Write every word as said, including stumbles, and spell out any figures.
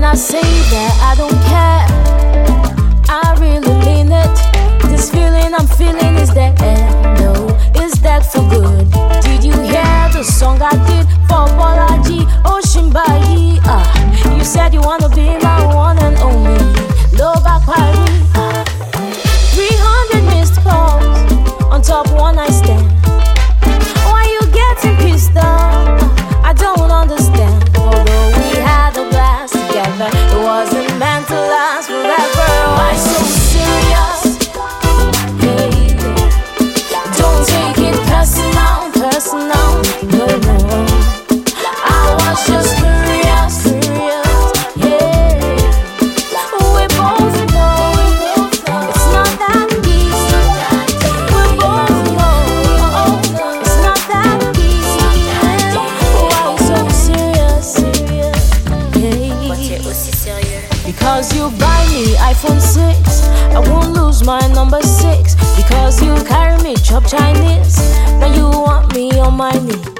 I say that I don't care, I really mean it. This feeling I'm feeling is that no, is that for good? Did you hear the song I did for Bolaji Oshimbayi? Ah, you said you wanna be my one and only. Loba Pari. Ah, three hundred missed calls on top one night stand. Why you getting pissed off? I don't understand. Although we had a blast together, it wasn't meant to last forever. Why so serious? Hey, don't take it personal, personal. No, no. I was just curious, curious. Yeah, we both know it's not that easy. We both know it's not that easy. Why so serious, serious? Yeah. Because you buy me iPhone six, I won't lose my number six. Because you carry me chop Chinese, now you want me on my knee.